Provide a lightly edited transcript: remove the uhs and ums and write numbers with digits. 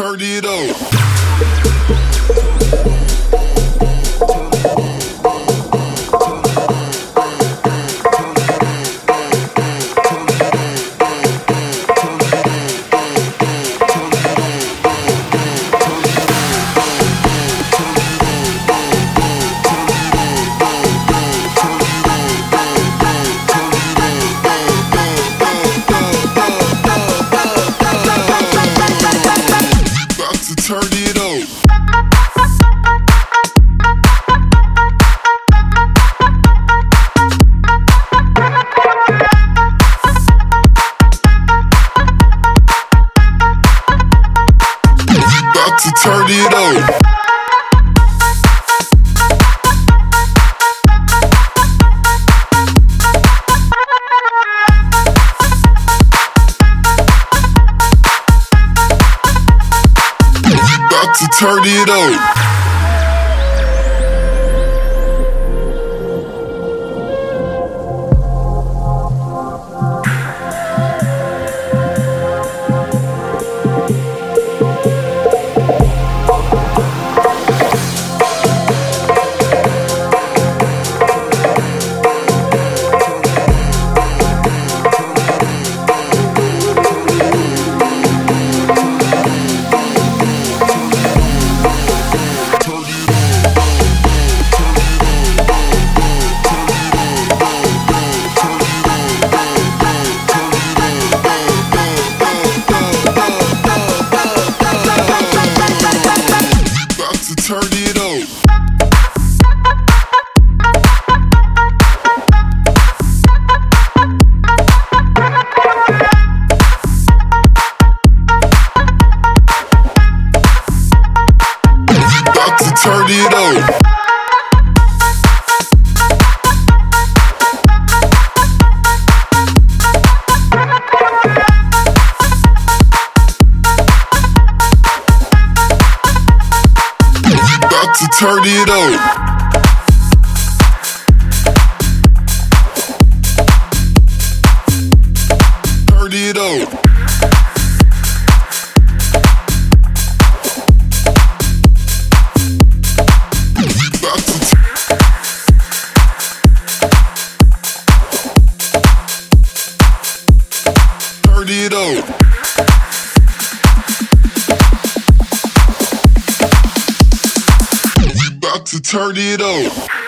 turn it up. Turn it up. About to turn it up. To turn it up. Turn it up. About to turn it up. To turn it up. Turn it up. Turn it up. To turn it up.